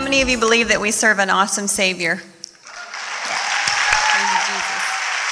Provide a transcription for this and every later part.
How many of you believe that we serve an awesome Savior? Praise you, Jesus.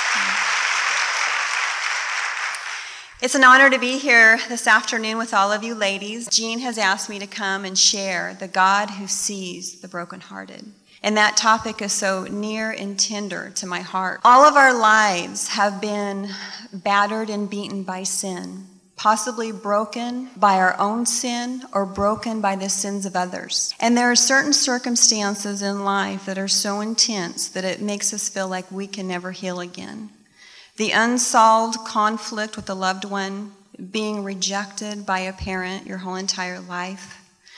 It's an honor to be here this afternoon with all of you ladies. Jean has asked me to come and share the God who sees the brokenhearted. And that topic is so near and tender to my heart. All of our lives have been battered and beaten by sin, possibly broken by our own sin or broken by the sins of others. And there are certain circumstances in life that are so intense that it makes us feel like we can never heal again. The unsolved conflict with a loved one, being rejected by a parent your whole entire life,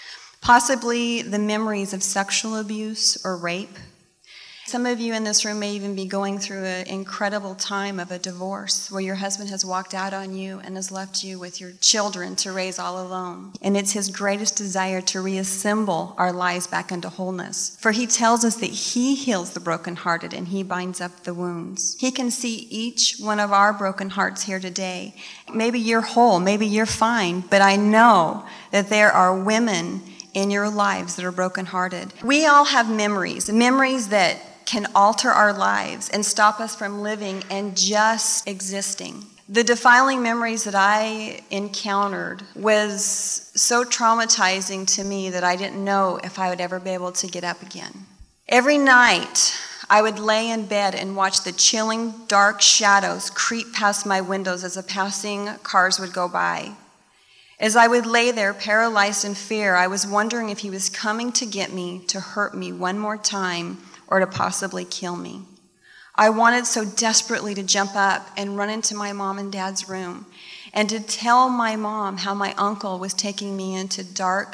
possibly the memories of sexual abuse or rape. Some of you in this room may even be going through an incredible time of a divorce where your husband has walked out on you and has left you with your children to raise all alone. And it's his greatest desire to reassemble our lives back into wholeness. For he tells us that he heals the brokenhearted and he binds up the wounds. He can see each one of our broken hearts here today. Maybe you're whole, maybe you're fine, but I know that there are women in your lives that are brokenhearted. We all have memories that can alter our lives and stop us from living and just existing. The defiling memories that I encountered was so traumatizing to me that I didn't know if I would ever be able to get up again. Every night, I would lay in bed and watch the chilling, dark shadows creep past my windows as the passing cars would go by. As I would lay there paralyzed in fear, I was wondering if he was coming to get me, to hurt me one more time, or to possibly kill me. I wanted so desperately to jump up and run into my mom and dad's room and to tell my mom how my uncle was taking me into dark,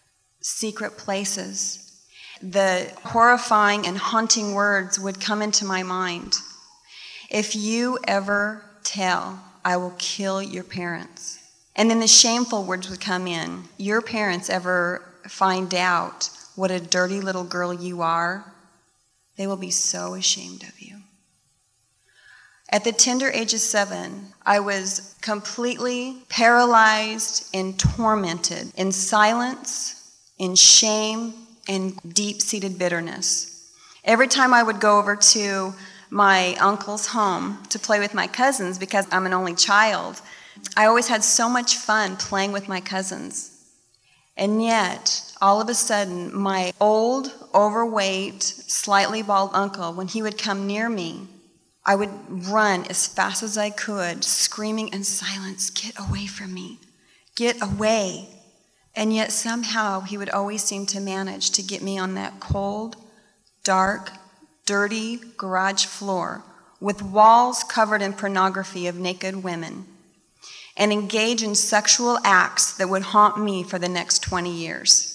secret places. The horrifying and haunting words would come into my mind. If you ever tell, I will kill your parents. And then the shameful words would come in. Your parents ever find out what a dirty little girl you are, they will be so ashamed of you. At the tender age of 7, I was completely paralyzed and tormented in silence, in shame, and deep-seated bitterness. Every time I would go over to my uncle's home to play with my cousins, because I'm an only child, I always had so much fun playing with my cousins. And yet, all of a sudden, my old, overweight, slightly bald uncle, when he would come near me, I would run as fast as I could, screaming in silence, "Get away from me, get away." And yet somehow he would always seem to manage to get me on that cold, dark, dirty garage floor with walls covered in pornography of naked women, and engage in sexual acts that would haunt me for the next 20 years.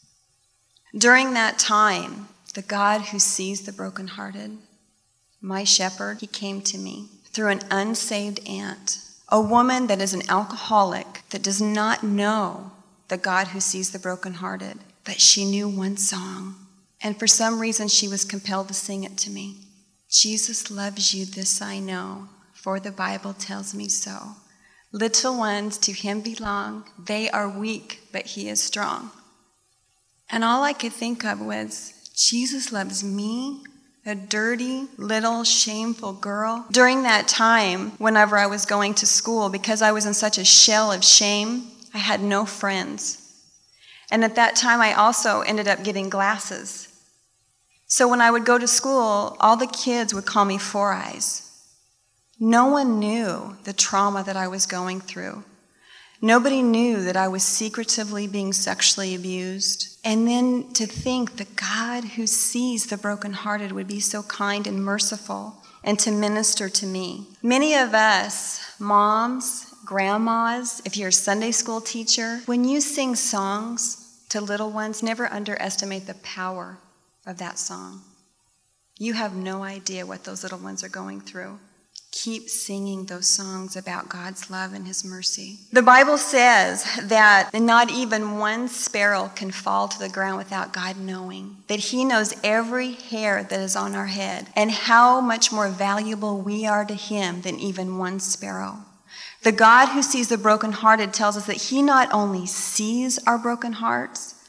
During that time, the God who sees the brokenhearted, my shepherd, he came to me through an unsaved aunt, a woman that is an alcoholic that does not know the God who sees the brokenhearted, but she knew one song, and for some reason she was compelled to sing it to me. Jesus loves you, this I know, for the Bible tells me so. Little ones to him belong, they are weak, but he is strong. And all I could think of was, Jesus loves me, a dirty, little, shameful girl. During that time, whenever I was going to school, because I was in such a shell of shame, I had no friends. And at that time, I also ended up getting glasses. So when I would go to school, all the kids would call me Four Eyes. No one knew the trauma that I was going through. Nobody knew that I was secretively being sexually abused. And then to think the God who sees the brokenhearted would be so kind and merciful and to minister to me. Many of us, moms, grandmas, if you're a Sunday school teacher, when you sing songs to little ones, never underestimate the power of that song. You have no idea what those little ones are going through. Keep singing those songs about God's love and his mercy. The Bible says that not even one sparrow can fall to the ground without God knowing, that he knows every hair that is on our head and how much more valuable we are to him than even one sparrow. The God who sees the brokenhearted tells us that he not only sees our broken hearts,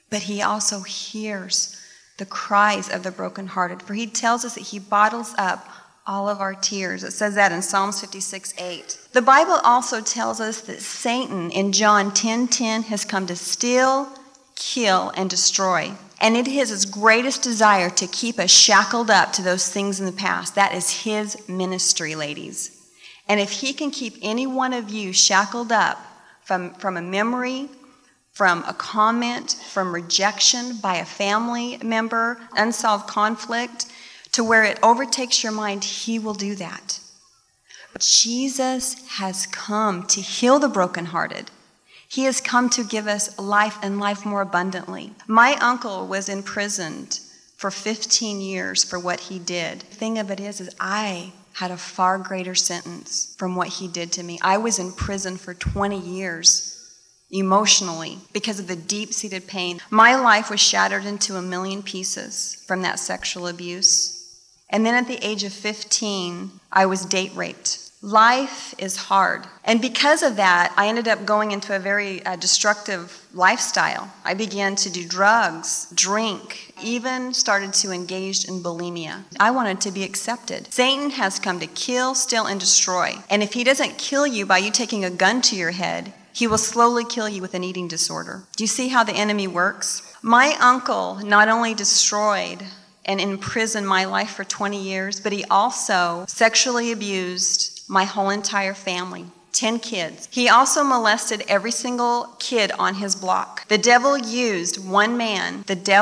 but he also hears the cries of the brokenhearted. For he tells us that he bottles up all of our tears. It says that in Psalms 56:8. The Bible also tells us that Satan in John 10:10 has come to steal, kill, and destroy. And it is his greatest desire to keep us shackled up to those things in the past. That is his ministry, ladies. And if he can keep any one of you shackled up from a memory, from a comment, from rejection by a family member, unsolved conflict, to where it overtakes your mind, he will do that. Jesus has come to heal the brokenhearted. He has come to give us life and life more abundantly. My uncle was imprisoned for 15 years for what he did. The thing of it is I had a far greater sentence from what he did to me. I was in prison for 20 years emotionally because of the deep-seated pain. My life was shattered into a million pieces from that sexual abuse. And then at the age of 15, I was date raped. Life is hard. And because of that, I ended up going into a very destructive lifestyle. I began to do drugs, drink, even started to engage in bulimia. I wanted to be accepted. Satan has come to kill, steal, and destroy. And if he doesn't kill you by you taking a gun to your head, he will slowly kill you with an eating disorder. Do you see how the enemy works? My uncle not only destroyed and imprisoned my life for 20 years, but he also sexually abused my whole entire family, 10 kids. He also molested every single kid on his block. The devil used one man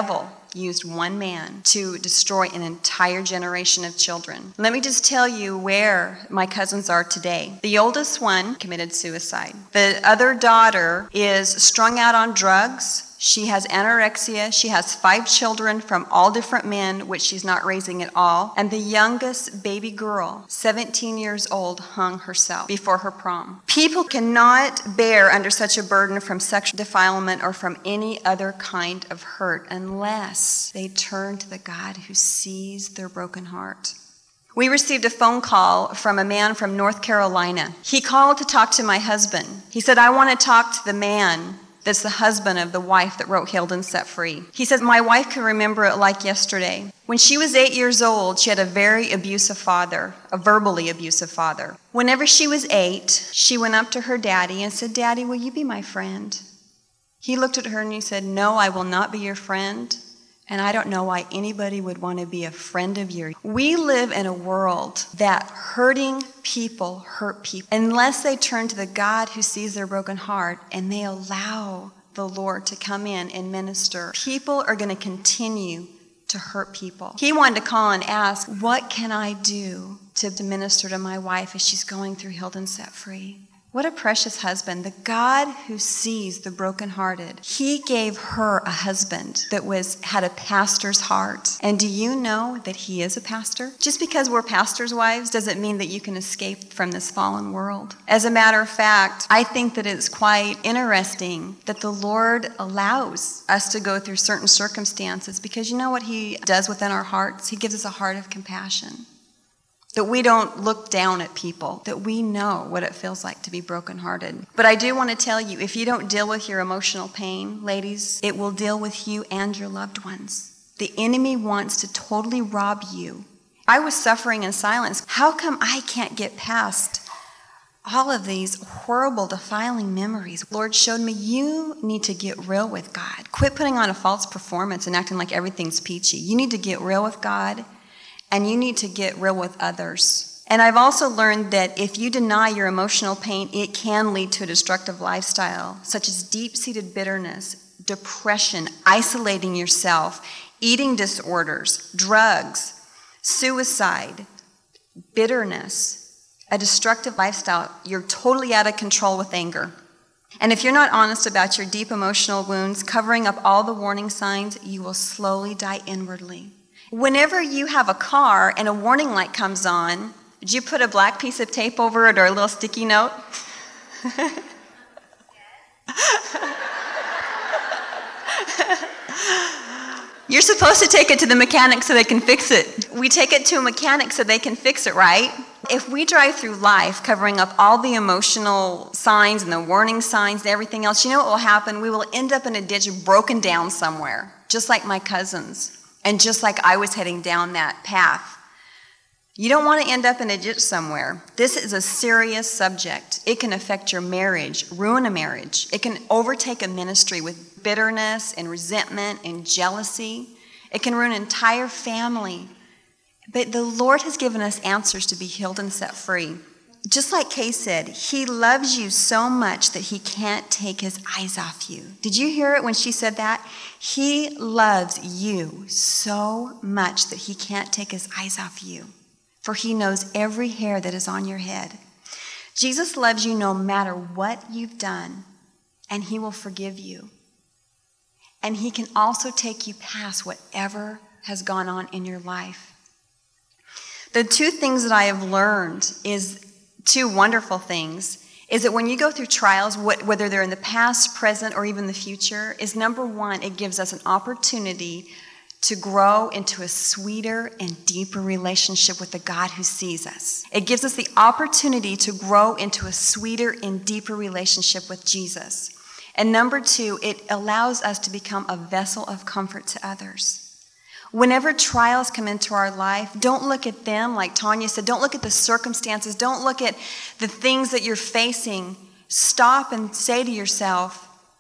to destroy an entire generation of children. Let me just tell you where my cousins are today. The oldest one committed suicide. The other daughter is strung out on drugs. She has anorexia. She has 5 children from all different men, which she's not raising at all. And the youngest baby girl, 17 years old, hung herself before her prom. People cannot bear under such a burden from sexual defilement or from any other kind of hurt unless they turn to the God who sees their broken heart. We received a phone call from a man from North Carolina. He called to talk to my husband. He said, I want to talk to the man that's the husband of the wife that wrote Healed and Set Free. He says, my wife can remember it like yesterday. When she was 8 years old, she had a very abusive father, a verbally abusive father. Whenever she was 8, she went up to her daddy and said, Daddy, will you be my friend? He looked at her and he said, no, I will not be your friend. And I don't know why anybody would want to be a friend of yours. We live in a world that hurting people hurt people unless they turn to the God who sees their broken heart and they allow the Lord to come in and minister. People are going to continue to hurt people. He wanted to call and ask, what can I do to minister to my wife as she's going through Healed and Set Free? What a precious husband. The God who sees the brokenhearted. He gave her a husband that had a pastor's heart. And do you know that he is a pastor? Just because we're pastors' wives doesn't mean that you can escape from this fallen world. As a matter of fact, I think that it's quite interesting that the Lord allows us to go through certain circumstances because you know what he does within our hearts? He gives us a heart of compassion. That we don't look down at people, that we know what it feels like to be brokenhearted. But I do want to tell you, if you don't deal with your emotional pain, ladies, it will deal with you and your loved ones. The enemy wants to totally rob you. I was suffering in silence. How come I can't get past all of these horrible, defiling memories? Lord showed me you need to get real with God. Quit putting on a false performance and acting like everything's peachy. You need to get real with God. And you need to get real with others. And I've also learned that if you deny your emotional pain, it can lead to a destructive lifestyle, such as deep-seated bitterness, depression, isolating yourself, eating disorders, drugs, suicide, bitterness, a destructive lifestyle. You're totally out of control with anger. And if you're not honest about your deep emotional wounds, covering up all the warning signs, you will slowly die inwardly. Whenever you have a car and a warning light comes on, did you put a black piece of tape over it or a little sticky note? You're supposed to take it to the mechanic so they can fix it. We take it to a mechanic so they can fix it, right? If we drive through life covering up all the emotional signs and the warning signs and everything else, you know what will happen? We will end up in a ditch broken down somewhere, just like my cousins, and just like I was heading down that path. You don't want to end up in a ditch somewhere. This is a serious subject. It can affect your marriage, ruin a marriage. It can overtake a ministry with bitterness and resentment and jealousy. It can ruin an entire family. But the Lord has given us answers to be healed and set free. Just like Kay said, He loves you so much that He can't take His eyes off you. Did you hear it when she said that? He loves you so much that He can't take His eyes off you. For He knows every hair that is on your head. Jesus loves you no matter what you've done, and He will forgive you. And He can also take you past whatever has gone on in your life. The two things that I have learned is two wonderful things, is that when you go through trials, whether they're in the past, present, or even the future, is number one, it gives us an opportunity to grow into a sweeter and deeper relationship with the God who sees us. It gives us the opportunity to grow into a sweeter and deeper relationship with Jesus. And number two, it allows us to become a vessel of comfort to others. Whenever trials come into our life, don't look at them, like Tanya said, don't look at the circumstances, don't look at the things that you're facing. Stop and say to yourself,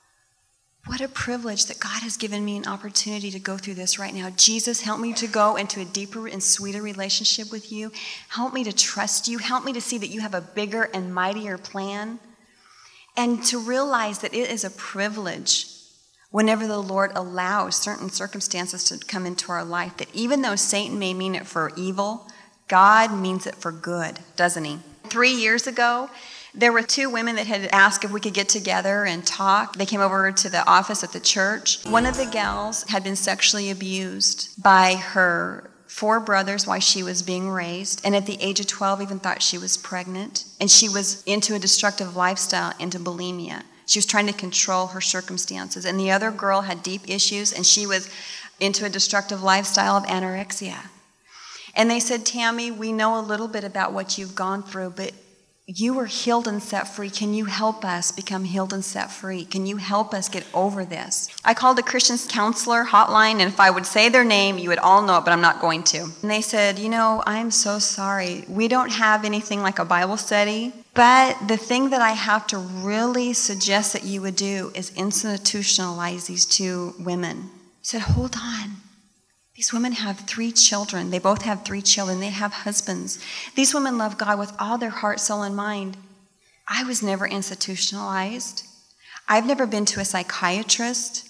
what a privilege that God has given me an opportunity to go through this right now. Jesus, help me to go into a deeper and sweeter relationship with you. Help me to trust you. Help me to see that you have a bigger and mightier plan. And to realize that it is a privilege whenever the Lord allows certain circumstances to come into our life, that even though Satan may mean it for evil, God means it for good, doesn't He? 3 years ago, there were two women that had asked if we could get together and talk. They came over to the office at the church. One of the gals had been sexually abused by her 4 brothers while she was being raised, and at the age of 12 even thought she was pregnant, and she was into a destructive lifestyle, into bulimia. She was trying to control her circumstances, and the other girl had deep issues, and she was into a destructive lifestyle of anorexia. And they said, Tammy, we know a little bit about what you've gone through, but you were healed and set free. Can you help us become healed and set free? Can you help us get over this? I called a Christian counselor hotline, and if I would say their name, you would all know it, but I'm not going to. And they said, I'm so sorry. We don't have anything like a Bible study, but the thing that I have to really suggest that you would do is institutionalize these 2 women. I said, hold on. These women have 3 children. They both have 3 children. They have husbands. These women love God with all their heart, soul, and mind. I was never institutionalized. I've never been to a psychiatrist.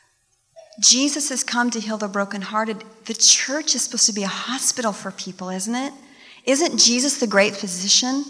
Jesus has come to heal the brokenhearted. The church is supposed to be a hospital for people, isn't it? Isn't Jesus the great physician?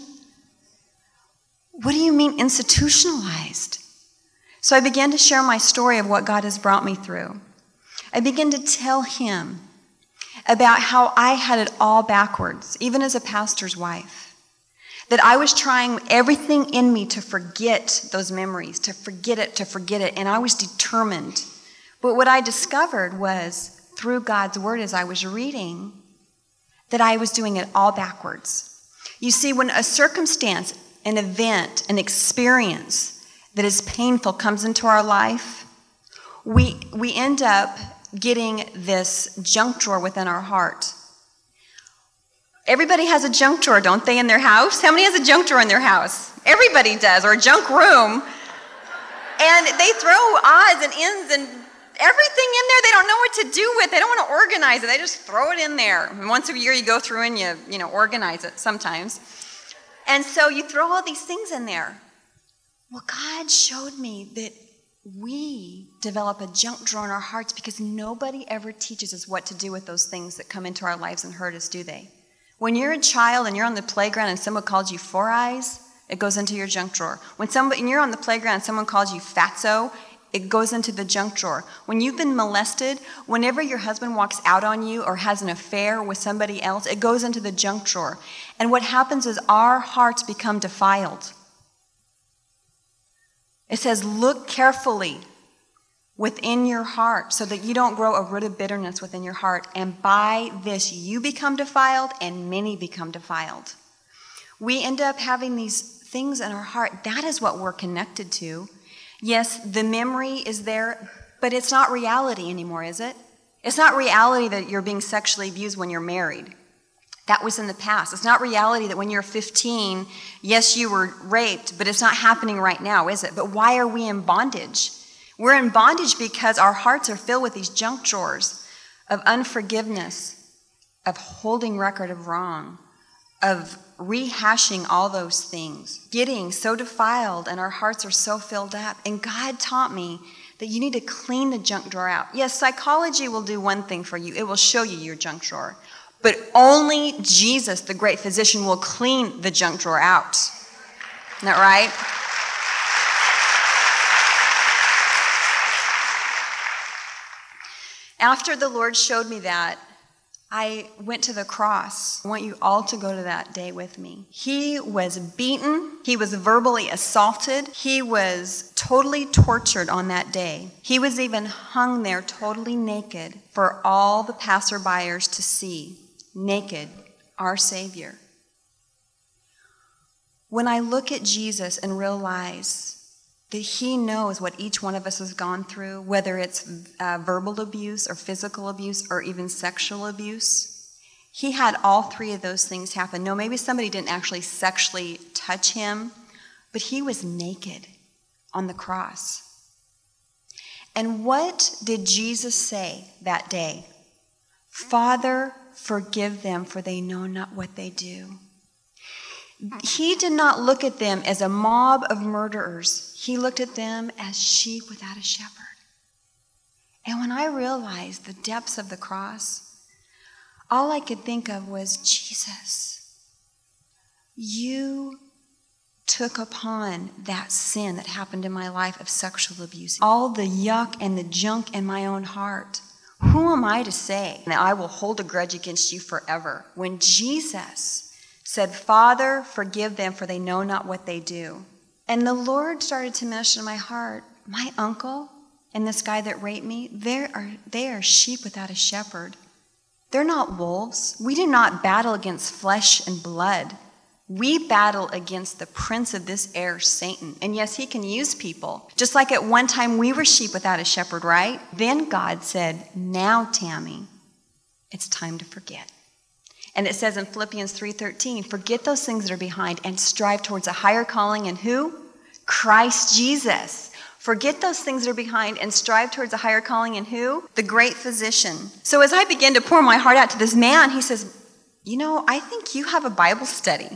What do you mean institutionalized? So I began to share my story of what God has brought me through. I began to tell him about how I had it all backwards, even as a pastor's wife. That I was trying everything in me to forget those memories, to forget it, and I was determined. But what I discovered was, through God's word as I was reading, that I was doing it all backwards. You see, when a circumstance, an event, an experience that is painful comes into our life, we end up getting this junk drawer within our heart. Everybody has a junk drawer, don't they, in their house? How many has a junk drawer in their house? Everybody does, or a junk room. And they throw odds and ends and everything in there they don't know what to do with. They don't want to organize it. They just throw it in there. And once a year you go through and you organize it sometimes. And so you throw all these things in there. Well, God showed me that we develop a junk drawer in our hearts because nobody ever teaches us what to do with those things that come into our lives and hurt us, do they? When you're a child and you're on the playground and someone calls you Four Eyes, it goes into your junk drawer. When you're on the playground and someone calls you Fatso, it goes into the junk drawer. When you've been molested, whenever your husband walks out on you or has an affair with somebody else, it goes into the junk drawer. And what happens is our hearts become defiled. It says, look carefully within your heart so that you don't grow a root of bitterness within your heart. And by this you become defiled and many become defiled. We end up having these things in our heart. That is what we're connected to. Yes, the memory is there, but it's not reality anymore, is it? It's not reality that you're being sexually abused when you're married. That was in the past. It's not reality that when you're 15, yes, you were raped, but it's not happening right now, is it? But why are we in bondage? We're in bondage because our hearts are filled with these junk drawers of unforgiveness, of holding record of wrong, of rehashing all those things, getting so defiled, and our hearts are so filled up. And God taught me that you need to clean the junk drawer out. Yes, psychology will do one thing for you. It will show you your junk drawer. But only Jesus, the great physician, will clean the junk drawer out. Isn't that right? After the Lord showed me that, I went to the cross. I want you all to go to that day with me. He was beaten. He was verbally assaulted. He was totally tortured on that day. He was even hung there totally naked for all the passerbyers to see. Naked, our Savior. When I look at Jesus and realize that he knows what each one of us has gone through, whether it's verbal abuse or physical abuse or even sexual abuse. He had all three of those things happen. No, maybe somebody didn't actually sexually touch him, but he was naked on the cross. And what did Jesus say that day? Father, forgive them, for they know not what they do. He did not look at them as a mob of murderers. He looked at them as sheep without a shepherd. And when I realized the depths of the cross, all I could think of was, Jesus, you took upon that sin that happened in my life of sexual abuse, all the yuck and the junk in my own heart. Who am I to say that I will hold a grudge against you forever? When Jesus said, Father, forgive them, for they know not what they do. And the Lord started to minister to my heart. My uncle and this guy that raped me, they are sheep without a shepherd. They're not wolves. We do not battle against flesh and blood. We battle against the prince of this air, Satan. And yes, he can use people. Just like at one time we were sheep without a shepherd, right? Then God said, now, Tammy, it's time to forget. And it says in Philippians 3:13, forget those things that are behind and strive towards a higher calling in who? Christ Jesus. Forget those things that are behind and strive towards a higher calling in who? The great physician. So as I began to pour my heart out to this man, he says, you know, I think you have a Bible study.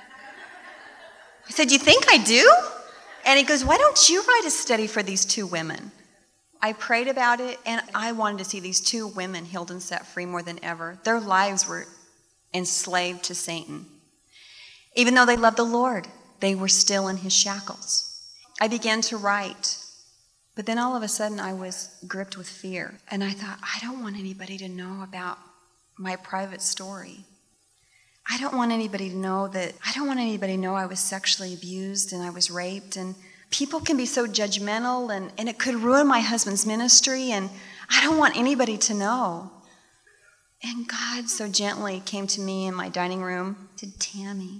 I said, you think I do? And he goes, why don't you write a study for these two women? I prayed about it, and I wanted to see these two women healed and set free more than ever. Their lives were enslaved to Satan. Even though they loved the Lord, they were still in his shackles. I began to write, but then all of a sudden I was gripped with fear. And I thought, I don't want anybody to know about my private story. I don't want anybody to know I was sexually abused and I was raped. And people can be so judgmental, and it could ruin my husband's ministry, and I don't want anybody to know. And God so gently came to me in my dining room, said, Tammy,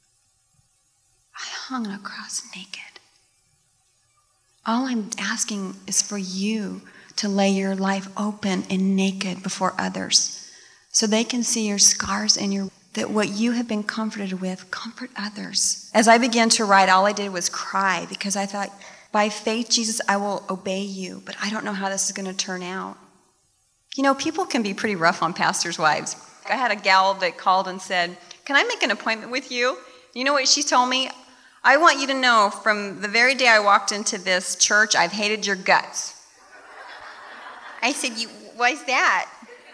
I hung on a cross naked. All I'm asking is for you to lay your life open and naked before others so they can see your scars and that what you have been comforted with, comfort others. As I began to write, all I did was cry because I thought, by faith, Jesus, I will obey you, but I don't know how this is going to turn out. You know, people can be pretty rough on pastors' wives. I had a gal that called and said, can I make an appointment with you? You know what she told me? I want you to know from the very day I walked into this church, I've hated your guts. I said, why's that?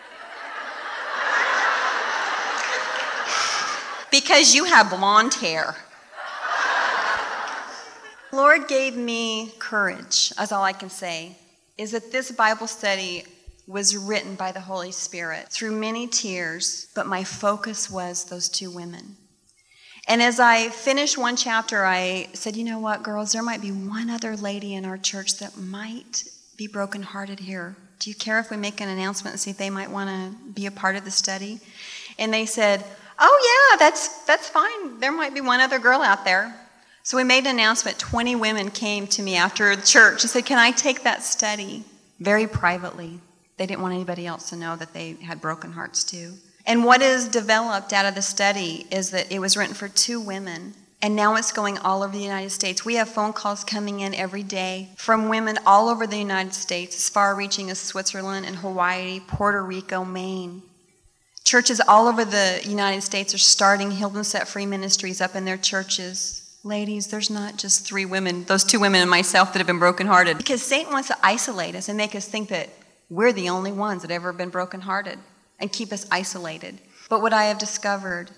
Because you have blonde hair. Lord gave me courage, that's all I can say, is that this Bible study was written by the Holy Spirit through many tears, but my focus was those two women. And as I finished one chapter, I said, you know what, girls, there might be one other lady in our church that might be brokenhearted here. Do you care if we make an announcement and see if they might want to be a part of the study? And they said, Oh, yeah, that's fine. There might be one other girl out there. So we made an announcement. 20 women came to me after church and said, can I take that study? Very privately. They didn't want anybody else to know that they had broken hearts too. And what is developed out of the study is that it was written for 2 women. And now it's going all over the United States. We have phone calls coming in every day from women all over the United States, as far-reaching as Switzerland and Hawaii, Puerto Rico, Maine. Churches all over the United States are starting Healed and Set Free ministries up in their churches. Ladies, there's not just 3 women, those 2 women and myself that have been brokenhearted. Because Satan wants to isolate us and make us think that we're the only ones that ever been brokenhearted and keep us isolated. But what I have discovered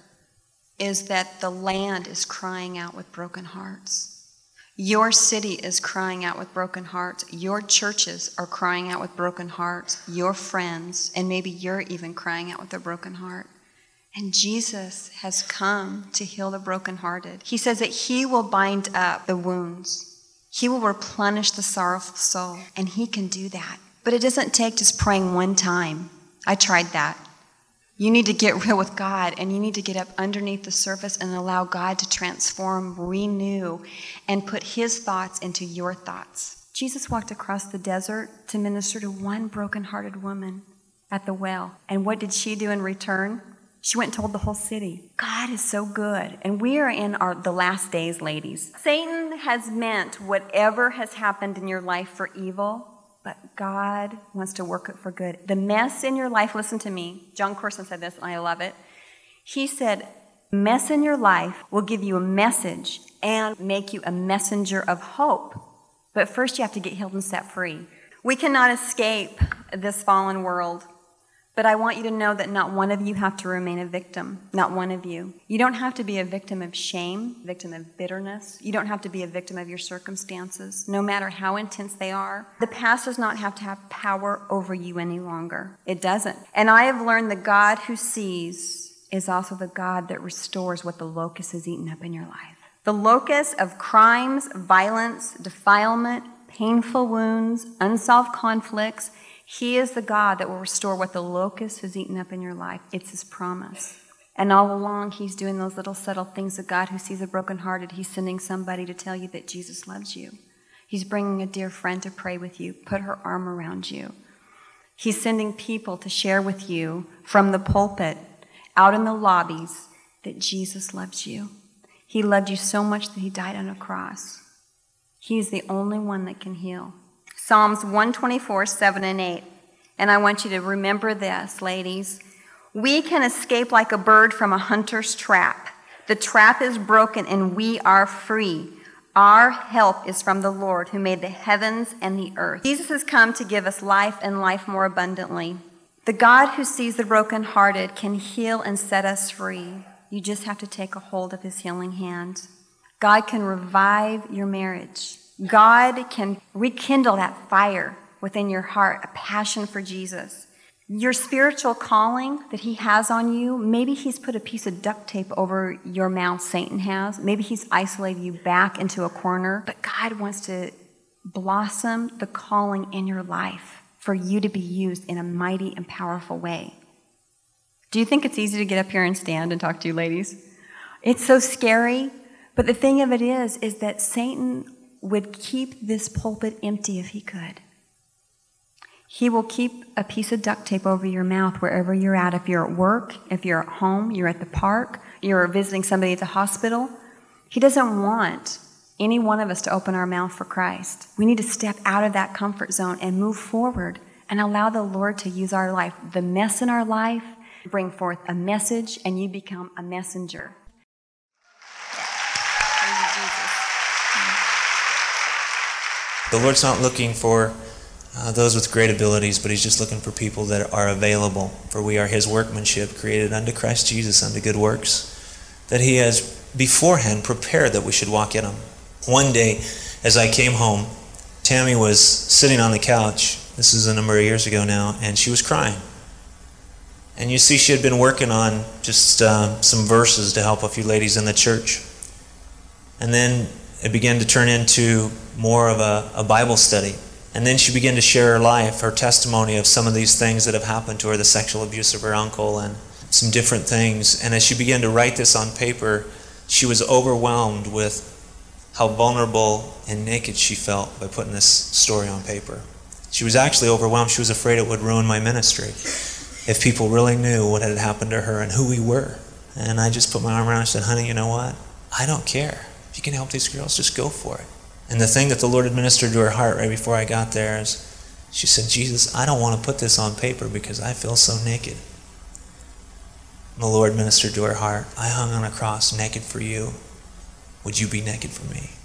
is that the land is crying out with broken hearts. Your city is crying out with broken hearts. Your churches are crying out with broken hearts. Your friends, and maybe you're even crying out with a broken heart. And Jesus has come to heal the brokenhearted. He says that he will bind up the wounds. He will replenish the sorrowful soul, and he can do that. But it doesn't take just praying one time. I tried that. You need to get real with God, and you need to get up underneath the surface and allow God to transform, renew, and put his thoughts into your thoughts. Jesus walked across the desert to minister to one broken-hearted woman at the well. And what did she do in return? She went and told the whole city. God is so good. And we are in the last days, ladies. Satan has meant whatever has happened in your life for evil, but God wants to work it for good. The mess in your life, listen to me. John Corson said this, and I love it. He said, mess in your life will give you a message and make you a messenger of hope. But first you have to get healed and set free. We cannot escape this fallen world. But I want you to know that not one of you have to remain a victim. Not one of you. You don't have to be a victim of shame, victim of bitterness. You don't have to be a victim of your circumstances, no matter how intense they are. The past does not have to have power over you any longer. It doesn't. And I have learned the God who sees is also the God that restores what the locust has eaten up in your life. The locust of crimes, violence, defilement, painful wounds, unsolved conflicts. He is the God that will restore what the locust has eaten up in your life. It's his promise. And all along, he's doing those little subtle things of God who sees the brokenhearted. He's sending somebody to tell you that Jesus loves you. He's bringing a dear friend to pray with you, put her arm around you. He's sending people to share with you from the pulpit, out in the lobbies, that Jesus loves you. He loved you so much that he died on a cross. He is the only one that can heal. Psalms 124, 7 and 8. And I want you to remember this, ladies. We can escape like a bird from a hunter's trap. The trap is broken and we are free. Our help is from the Lord who made the heavens and the earth. Jesus has come to give us life and life more abundantly. The God who sees the brokenhearted can heal and set us free. You just have to take a hold of his healing hand. God can revive your marriage. God can rekindle that fire within your heart, a passion for Jesus. Your spiritual calling that he has on you, maybe he's put a piece of duct tape over your mouth, Satan has. Maybe he's isolated you back into a corner. But God wants to blossom the calling in your life for you to be used in a mighty and powerful way. Do you think it's easy to get up here and stand and talk to you ladies? It's so scary. But the thing of it is that Satan would keep this pulpit empty if he could. He will keep a piece of duct tape over your mouth wherever you're at. If you're at work, if you're at home, you're at the park, you're visiting somebody at the hospital. He doesn't want any one of us to open our mouth for Christ. We need to step out of that comfort zone and move forward and allow the Lord to use our life, the mess in our life, bring forth a message, and you become a messenger. The Lord's not looking for those with great abilities, but he's just looking for people that are available. For we are his workmanship, created unto Christ Jesus unto good works, that he has beforehand prepared that we should walk in them. One day, as I came home, Tammy was sitting on the couch. This is a number of years ago now, and she was crying. And you see, she had been working on just some verses to help a few ladies in the church. And then it began to turn into more of a Bible study. And then she began to share her life, her testimony of some of these things that have happened to her, the sexual abuse of her uncle and some different things. And as she began to write this on paper, she was overwhelmed with how vulnerable and naked she felt by putting this story on paper. She was actually overwhelmed. She was afraid it would ruin my ministry if people really knew what had happened to her and who we were. And I just put my arm around her and said, honey, you know what? I don't care. If you can help these girls, just go for it. And the thing that the Lord administered to her heart right before I got there is, she said, Jesus, I don't want to put this on paper because I feel so naked. And the Lord ministered to her heart, I hung on a cross naked for you. Would you be naked for me?